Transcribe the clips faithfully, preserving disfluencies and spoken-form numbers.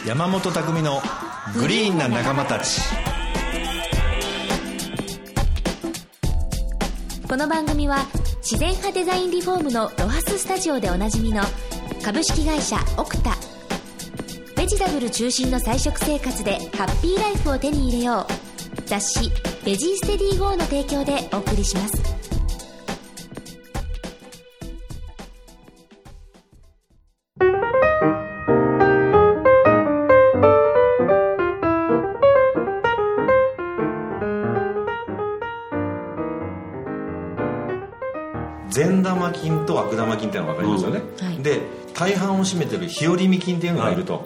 山本匠のグリーンな仲間たち。 この番組は自然派デザインリフォームのロハススタジオでおなじみの株式会社オクタ、ベジタブル中心の菜食生活でハッピーライフを手に入れよう、雑誌ベジーステディゴーの提供でお送りします。 善玉菌と悪玉菌っていうのが分かりますよね、うんはい、で大半を占めてる日和見菌っていうのがいると、はい、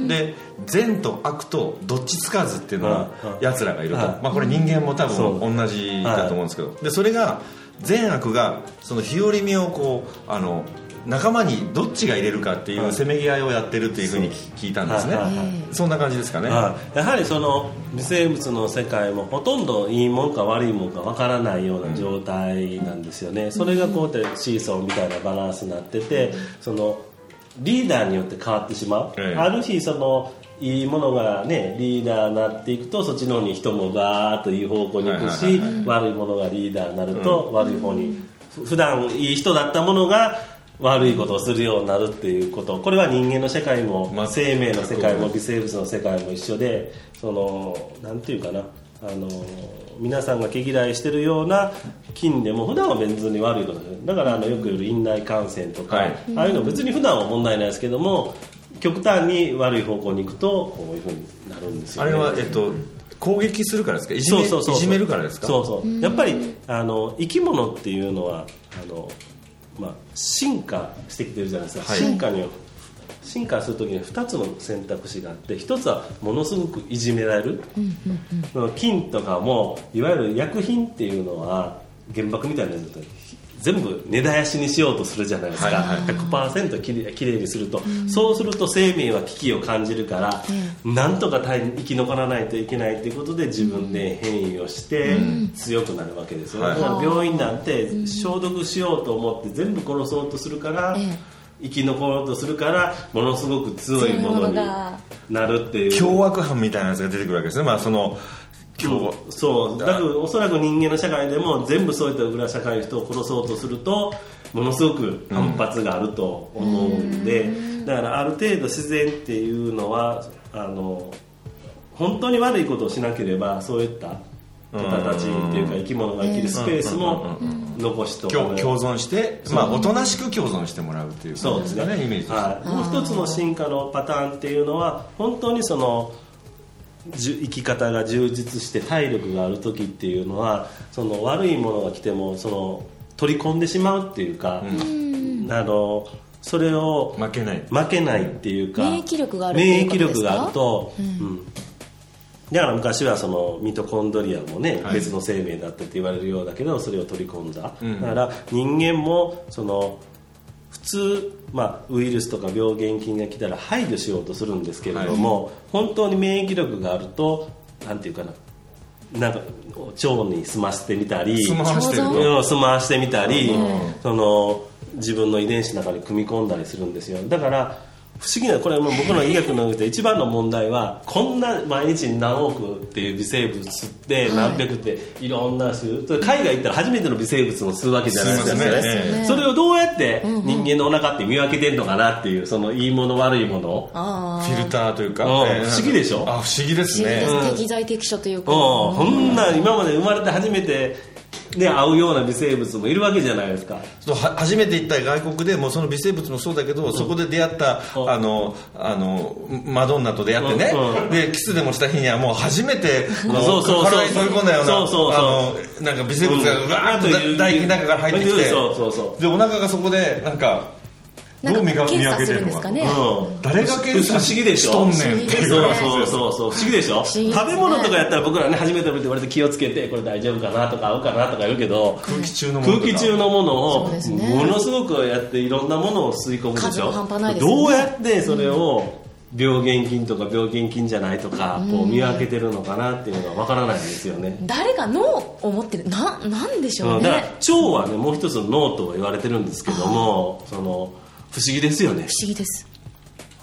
で善と悪とどっちつかずっていうのはやつらがいると、はいまあ、これ人間も多分同じだと思うんですけど、でそれが善悪がその日和見をこうあの仲間にどっちが入れるかっていうせめぎ合いをやってるっていうふうに聞いたんですね、はいはいはい、そんな感じですかね、 はい、やはりその微生物の世界もほとんどいいもんか悪いもんかわからないような状態なんですよね、うん、それがこうやってシーソーみたいなバランスになってて、そのリーダーによって変わってしまう、ええ、ある日そのいいものがねリーダーになっていくとそっちの方に人もバーッといい方向に行くし、はいはいはいはい、悪いものがリーダーになると、うん、悪い方に普段いい人だったものが悪いことをするようになるっていうこと、これは人間の世界も、まあ、生命の世界も微生物の世界も一緒で、そのなんていうかな、あの皆さんが毛嫌いしてるような菌でも普段は別に悪いことだからあのよく言う院内感染とか、はい、ああいうの別に普段は問題ないですけども極端に悪い方向に行くとこういうふうになるんですよね。 あれは、えっと、攻撃するからですか、いじめ、そうそうそうそう、いじめるからですか。 そうそう、やっぱりあの生き物っていうのはあのまあ、進化してきてるじゃないですか、はい、進化に進化するときにふたつの選択肢があって、ひとつはものすごくいじめられる、うんうんうん、菌とかもいわゆる薬品っていうのは原爆みたいなやつだと全部根絶やしにしようとするじゃないですか、はいはい、ひゃくパーセント きれい、きれいにすると、うん、そうすると生命は危機を感じるから、うん、なんとか生き残らないといけないということで自分で変異をして強くなるわけですよ、うん、だから病院なんて消毒しようと思って全部殺そうとするから、うん、生き残ろうとするからものすごく強いものになるっていう凶悪犯みたいなやつが出てくるわけですね、まあその今日そうだからおそらく人間の社会でも全部そういった裏社会の人を殺そうとするとものすごく反発があると思うんで、うん、だからある程度自然っていうのはあの本当に悪いことをしなければそういった方たちっていうか生き物が生きるスペースも残しとか、 ね、共存して、まあ、おとなしく共存してもらうっていう感じですかね、イメージです、 はい、もう一つの進化のパターンっていうのは本当にその生き方が充実して体力がある時っていうのはその悪いものが来てもその取り込んでしまうっていうか、うん、あのそれを負けない負けないっていうか免疫力があるっていうことですか。 免疫力があると、うんうん、だから昔はそのミトコンドリアもね、はい、別の生命だったって言われるようだけどそれを取り込んだ、うん、だから人間もその普通、まあ、ウイルスとか病原菌が来たら排除しようとするんですけれども、はい、本当に免疫力があるとなんていうかな、なんか腸に済ませてみたり済ましてると済ましてみたり、うん、その自分の遺伝子の中に組み込んだりするんですよ。だから不思議なこれはもう僕の医学の上で一番の問題はこんな毎日に何億っていう微生物って何百っていろんな種、はい、海外行ったら初めての微生物を吸うわけじゃないですか、ね、それをどうやって人間のお腹って見分けてんのかなっていうそのいいもの悪いものをフィルターというか、 うん、不思議でしょ。 あ不思議ですね、 うん、適材適所というか、 うん、こんな今まで生まれて初めてで会うような微生物もいるわけじゃないですか。 そうは初めて行った外国でもうその微生物もそうだけど、うん、そこで出会ったあのあのマドンナと出会ってね、うん、でキスでもした日にはもう初めての体に飛び込んだようなそうそうそうあのなんか微生物がうわーっと唾液の中から入ってきて、 そうそうそうでお腹がそこでなんかどう見分けてるのか、 ねうん、 誰が検査しとんねんっていう、 そうそうそうそう不思議でしょ。食べ物とかやったら僕らね初めて食べて言われて気をつけてこれ大丈夫かなとか合うかなとか言うけど空気中のもの空気中のものをものすごくやっていろんなものを吸い込むでしょ。 半端ないですね。 どうやってそれを病原菌とか病原菌じゃないとかこう見分けてるのかなっていうのがわからないんですよね。 誰が脳を持ってるな、なんでしょうね。 だから腸はねもう一つの脳と言われてるんですけども、その不思議ですよね。 不思議です。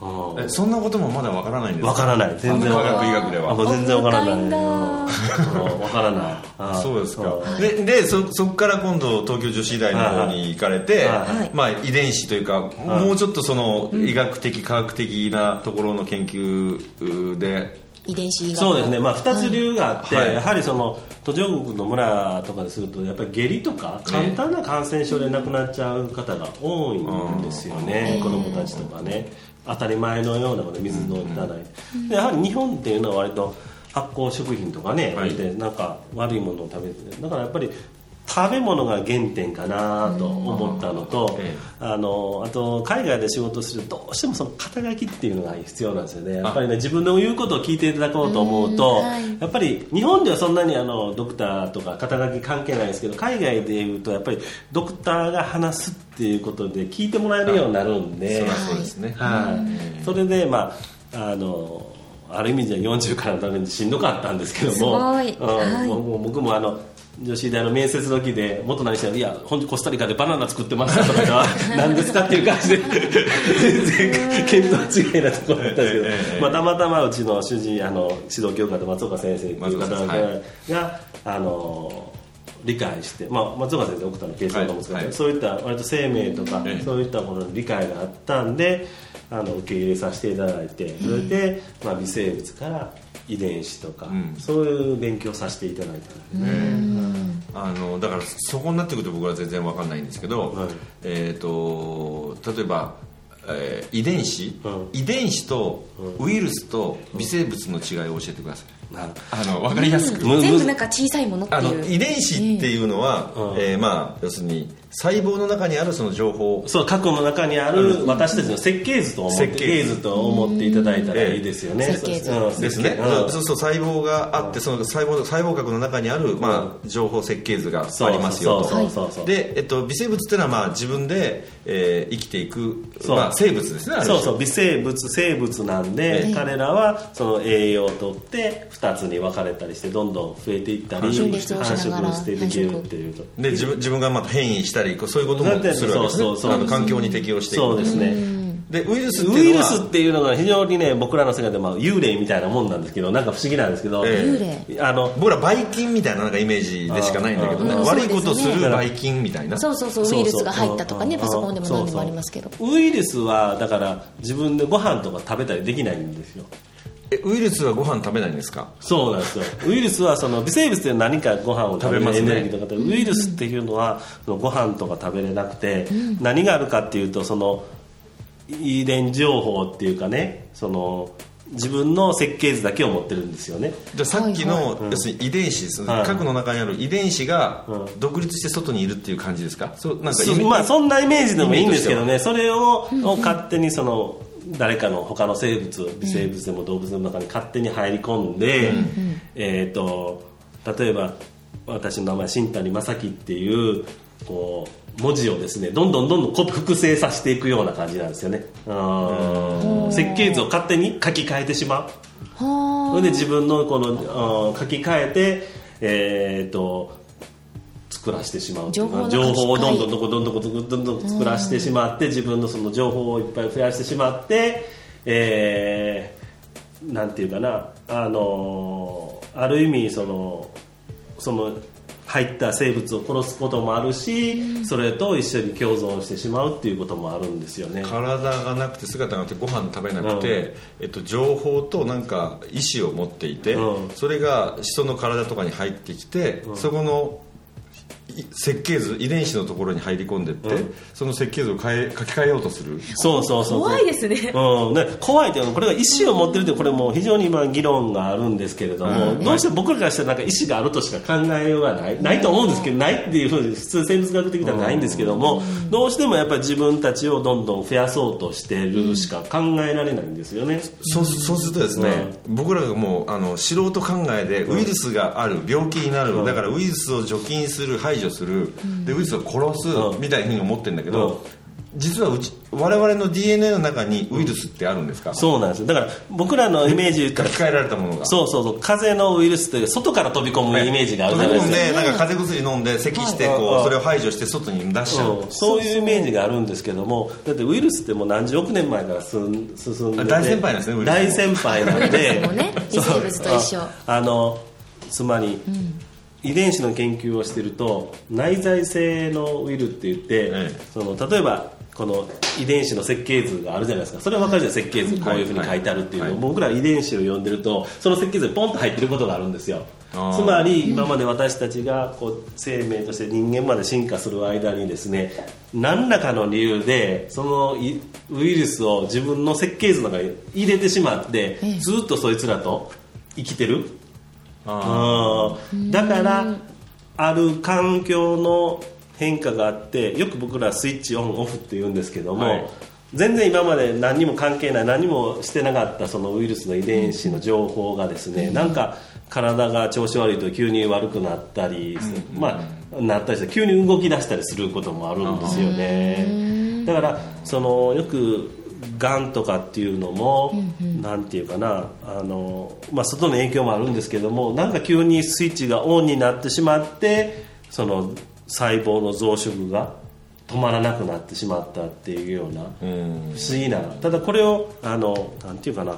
えそんなこともまだわからないんですか？ わからない、全然わからない、 科学医学では全然わからない、 わわからない。 あそうですか。で, で そ, そこから今度東京女子医大の方に行かれて、まあ、遺伝子というかもうちょっとその医学的科学的なところの研究で遺伝子医学そうですね、まあ、ふたつ理由があって、 はい、 やはりその途上国の村とかでするとやっぱり下痢とか簡単な感染症で亡くなっちゃう方が多いんですよね、子供たちとかね、当たり前のようなもの水飲んだない、うん、でやはり日本っていうのは割と発酵食品とかね、はい、でなんか悪いものを食べてだからやっぱり食べ物が原点かなと思ったのと、うん、あのあと海外で仕事するとどうしてもその肩書きっていうのが必要なんですよね。やっぱりね自分の言うことを聞いていただこうと思うと、うんはい、やっぱり日本ではそんなにあのドクターとか肩書き関係ないですけど海外で言うとやっぱりドクターが話すっていうことで聞いてもらえるようになるんで、 そうですね、 はい、それでまああのある意味じゃよんじゅうからのためにしんどかったんですけども、 すごい、 うんはい、僕もあの女子大の面接時で元何してるいや本当コスタリカでバナナ作ってましたとかは何ですかっていう感じで全然見当違いなところだったんですけど、ええまあ、たまたまうちの主治あの指導教官の松岡先生っていう方が、はい、あの理解して、まあ、松岡先生奥田の経営者と思うんですけど、はいはい、そういった割と生命とか、ええ、そういったものの理解があったんであの受け入れさせていただいてそれで、まあ、微生物から遺伝子とか、うん、そういう勉強させていただいたので、ね、 あのだからそこになってくると僕は全然分かんないんですけど、はいえー、と例えば、えー、遺伝子、うん、遺伝子とウイルスと微生物の違いを教えてください。あの分かりやすく、 うん、全部なんか小さいものっていうあの遺伝子っていうのは、うんえーまあ、要するに細胞の中にあるその情報そう核の中にある私たちの設計図と思って設計図と思っていただいたらいいですよね。 設計図、 うん、ですね、うん、そうそう細胞があってその細胞細胞核の中にある、まあ、情報設計図がありますよと。で、えっと、微生物っていうのは、まあ、自分で、えー、生きていく、まあ、生物ですね。 そうそう微生物生物なんで、えー、彼らはその栄養をとってふたつに分かれたりしてどんどん増えていったり繁殖してできるっていうとで 自分, 自分がまた変異したりそういうこともするわけですね。そうそうそうあの環境に適応していく。 そうですね。 でウイルスっていうのはウイルスっていうのが非常にね僕らの世界でまあ幽霊みたいなもんなんですけどなんか不思議なんですけど、 えー、あの僕らばい菌みたい な, なんかイメージでしかないんだけどね悪いことするばい菌みたいなそうそうそうウイルスが入ったとかねパソコンでも何でもありますけどウイルスはだから自分でご飯とか食べたりできないんですよ。 えウイルスはご飯食べないんですか？ そうなんですよ。ウイルスはその微生物って何かご飯を食べるエネルギーとか、ね、ウイルスっていうのはそのご飯とか食べれなくて、うん、何があるかっていうとその遺伝情報っていうかねその自分の設計図だけを持ってるんですよね。 じゃあさっきの、はいはい、要するに遺伝子、うん、核の中にある遺伝子が独立して外にいるっていう感じですか？そうなんかまあそんなイメージでもいいんですけどねそれを、うん、を勝手にその誰かの他の生物微生物でも動物の中に勝手に入り込んで、うん、えーと例えば私の名前新谷正樹っていうこう文字をですねどんどんどんどん複製させていくような感じなんですよね。うん設計図を勝手に書き換えてしまう。それで自分のこの書き換えてえーと作らせてしまう情報情報をどんどんどんどんどんどんどんどん作らせてしまって自分のその情報をいっぱい増やしてしまって、えー、なんていうかなあのある意味そのその入った生物を殺すこともあるしそれと一緒に共存してしまうっていうこともあるんですよね。 体がなくて姿がなくてご飯食べなくて、うんえっと、情報となんか意思を持っていて、うん、それが人の体とかに入ってきて、うん、そこの設計図遺伝子のところに入り込んでって、うん、その設計図を変え書き換えようとする。 そうそうそう怖いですね、 うん、ね怖いっていうのはこれが意思を持ってるってこれも非常に今議論があるんですけれども、うん、どうしても僕らからしたらなんか意思があるとしか考えようがない、うん、ないと思うんですけどないっていうふうに普通生物学的にはないんですけども、うん、どうしてもやっぱり自分たちをどんどん増やそうとしてるしか考えられないんですよね、うん、 そう、そうするとですね、うん、僕らがもうあの素人考えでウイルスがある病気になる、うん、だからウイルスを除菌する排除する、うん、でウイルスを殺すみたいなふうに思ってるんだけど、 実はうち我々の ディーエヌエー の中にウイルスってあるんですか？ うん、そうなんですよ。だから僕らのイメージ言ったら書き換えられたものが、 そうそうそう、風邪のウイルスって外から飛び込むイメージがあるじゃないですか。 飛び込んでなんか風邪薬飲んで咳してこうそれを排除して外に出しちゃう、 そう、そういうイメージがあるんですけども、だってウイルスってもう何十億年前から進んでて大先輩なんですね、ウイルスも大先輩なんでウイルスもね微生物と一緒。 ああのつまり、うん、遺伝子の研究をしてると内在性のウイルって言って、ええ、その例えばこの遺伝子の設計図があるじゃないですか。それは分かるじゃない、設計図こういうふうに書いてあるっていうのを、はいはい、僕ら遺伝子を読んでるとその設計図にポンと入ってることがあるんですよ。つまり今まで私たちがこう生命として人間まで進化する間にですね、何らかの理由でそのウイルスを自分の設計図の中に入れてしまってずっとそいつらと生きてる。あだからある環境の変化があって、よく僕らスイッチオンオフって言うんですけども、はい、全然今まで何にも関係ない何もしてなかったそのウイルスの遺伝子の情報がですね、うん、なんか体が調子悪いと急に悪くなったり、うん、まあなったりして急に動き出したりすることもあるんですよね。だからそのよくがんとかっていうのも、うんうん、なんていうかな、あの、まあ、外の影響もあるんですけども、なんか急にスイッチがオンになってしまってその細胞の増殖が止まらなくなってしまったっていうような不思議な、ただこれをあのなんていうかな、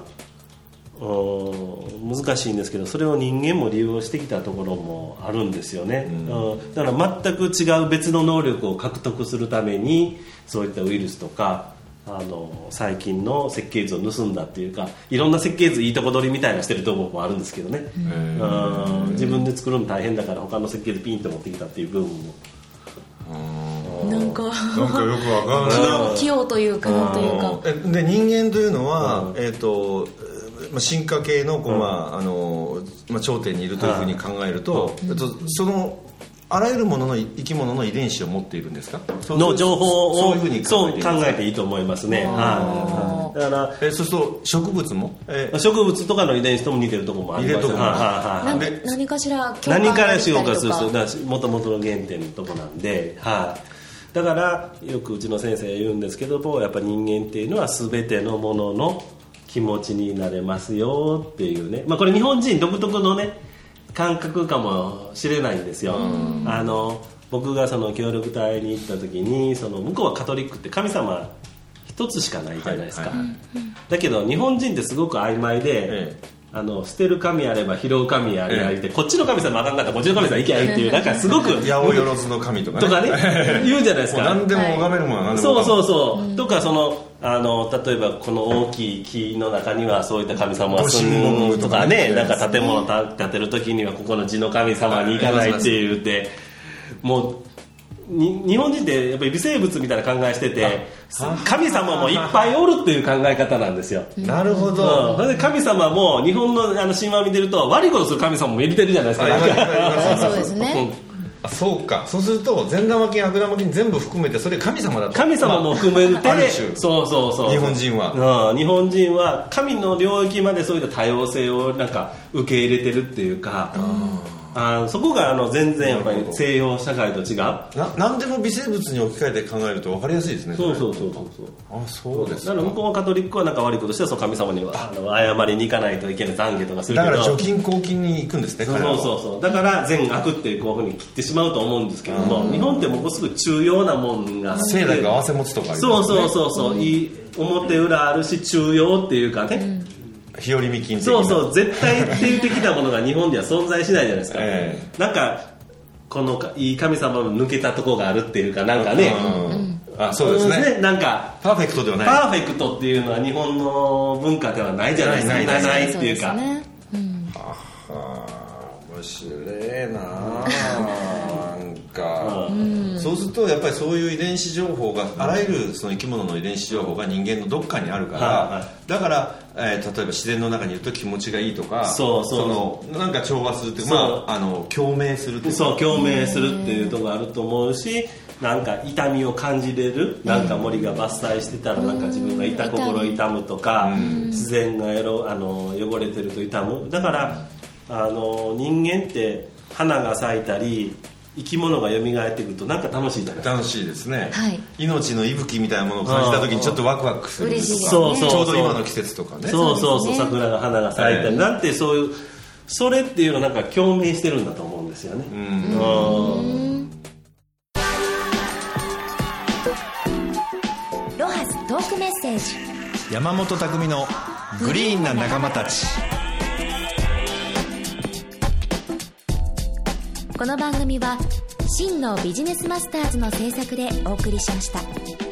難しいんですけど、それを人間も利用してきたところもあるんですよね。うん、だから全く違う別の能力を獲得するためにそういったウイルスとかあの細菌の設計図を盗んだっていうか、いろんな設計図いいとこ取りみたいなしてるところもあるんですけどね。うん自分で作るの大変だから他の設計図ピンと持ってきたっていう部分もなんかなんかよくわかんない器用というかなんというかで、人間というのは、えーと進化系のこう、まああのまあ、頂点にいるというふうに考えると、えっと、そのあらゆるものの生き物の遺伝子を持っているんですか？ の情報をそういうふうに考えていいそう考えていいと思いますね。はい、だからえそうすると植物も、 えー、植物とかの遺伝子とも似てるところもあります。 何かしら何からしようかするともともとの原点のとこなんで、はい、だからよくうちの先生が言うんですけども、やっぱり人間っていうのは全てのものの気持ちになれますよっていうね、まあ、これ日本人独特のね感覚かもしれないんですよ。あの僕がその協力隊に行った時に、その向こうはカトリックって神様一つしかないじゃないですか、はいはい、だけど日本人ってすごく曖昧で、ええ、あの捨てる神あれば拾う神あればいて、ええ、こっちの神様あかんかったらこっちの神様いけないっていう、なんかすごく八百万の神とかねとかね言うじゃないですか。 何でも拝めるものは何でもそうそうそう、うん、とかそのあの例えばこの大きい木の中にはそういった神様が住むとかね、なんか建物を建てる時にはここの地の神様に行かないって言って、もうに日本人ってやっぱり微生物みたいな考えしてて、神様もいっぱいおるっていう考え方なんですよ。 なるほど、 うん、それで神様も日本のあの神話を見てると悪いことする神様もいてるじゃないですか。 そうですね、 あそうか、そうすると善玉菌悪玉菌全部含めてそれ神様だと、 神様も含めて、 まあ、ある種そうそうそう、 日本人は、 うん、日本人は神の領域までそういった多様性をなんか受け入れてるっていうか、あそこがあの全然やっぱり西洋社会と違う。な何でも微生物に置き換えて考えると分かりやすいですね。 そうそうそうそう。 あそうですか。 だから向こうのカトリックはなんか悪いことしてはそう神様にはあの謝りに行かないといけない懺悔とかするけど、 だから除菌抗菌に行くんですね。 そうそうそう、だから善悪ってこういうふうに切ってしまうと思うんですけども、日本ってものすごい中庸なもんが清濁合わせ持つとかありますね。 そうそうそうそう、うん、いい表裏あるし中庸っていうかね、うん日和見菌的な、 そうそう絶対定的なものが日本では存在しないじゃないですか、えー、なんかこのいい神様の抜けたとこがあるっていうかなんかね、 うん、あそうですね、 なんかパーフェクトではない、 パーフェクトっていうのは日本の文化ではないじゃないですか。ないないないっていうか、そうですね、うん、はは面白いななんか、うん、そうするとやっぱりそういう遺伝子情報があらゆるその生き物の遺伝子情報が人間のどっかにあるから、はいはい、だから、えー、例えば自然の中にいると気持ちがいいとか、 そうそう、 そのなんか調和するっていう、まあ、あの共鳴するっていう、 そう共鳴するっていうところがあると思うし、なんか痛みを感じれる、なんか森が伐採してたらなんか自分が痛心痛むとか、自然がやろあの汚れてると痛む。だからあの人間って花が咲いたり生き物が蘇ってくるとなんか楽しいじゃないですか。 楽しいですね、 はい、 命の息吹みたいなものを感じた時にちょっとワクワクするとか、 嬉しいですね、 そうそうそう、ちょうど今の季節とかね、 そうそうそう、 そうですね、 桜が花が咲いたり、なんてそういうそれっていうのはなんか共鳴してるんだと思うんですよね。うんうんロハストークメッセージ、 山本匠のグリーンな仲間たち。 この番組は真のビジネスマスターズの制作でお送りしました。